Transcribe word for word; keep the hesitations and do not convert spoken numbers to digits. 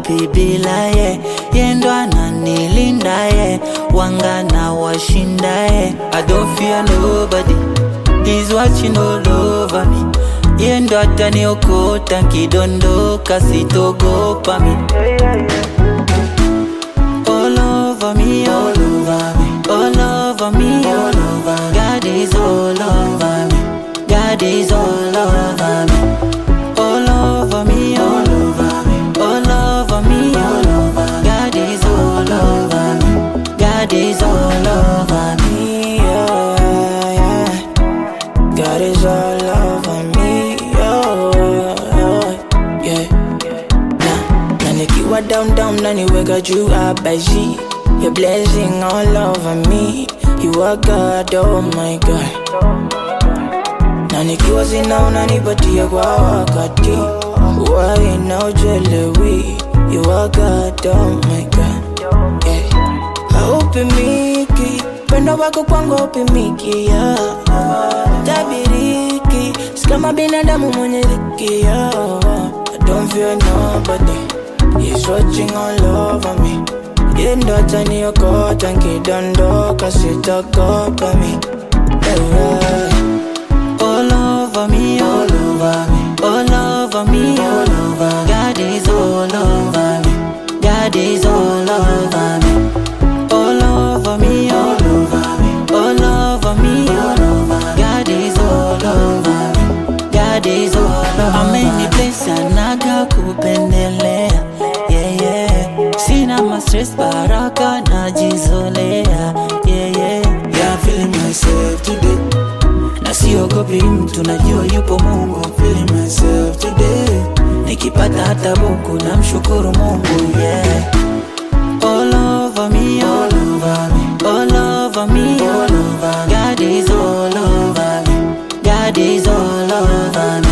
siogopi bila ye. Yendo ananilinda ye, wanga na washinda ye. I don't fear nobody, he's watching all over me. Yendo ataniokota nkidondoka sitogopa mi. All over me, all over me, all over me, all over. God is all over me, God is all over me. All over me, all over me, all over me, all over. God is all over me, God is all over me, yeah, yeah. God is all over me, yeah, yeah. Nah, nah, nikiwa down down na niweka juu abaji. Your blessing all over me, you are God, oh my God. Na nikiwa sina unanipatia kwa wakati, why now jelewi, you are God, oh my God, yeah. Haupimiki, pendo wako kwangu haupimiki, yeah. Tabiriki, sikama binadamu mwenye dhiki, yeah. I don't fear nobody, he's watching all over me. Yendo ataniokota nkidondoka sitagopa mi, yeah. All over me, all over me, all over me, all over. God is all over me, God is all over me. All over me, all over me, all over me, all over. God is all over me, God is all over me. Ameni place anaga kupendelea, yeah yeah. Sina ma stress baraka najizolea, yeah yeah. Yeah, feeling myself today, na siogopi mtu najua yupo Mungu. Feeling myself today, nikipata hata buku na mshukuru Mungu, yeah. All over me, all over me, all over me, all over. God is all over me, God is all over me.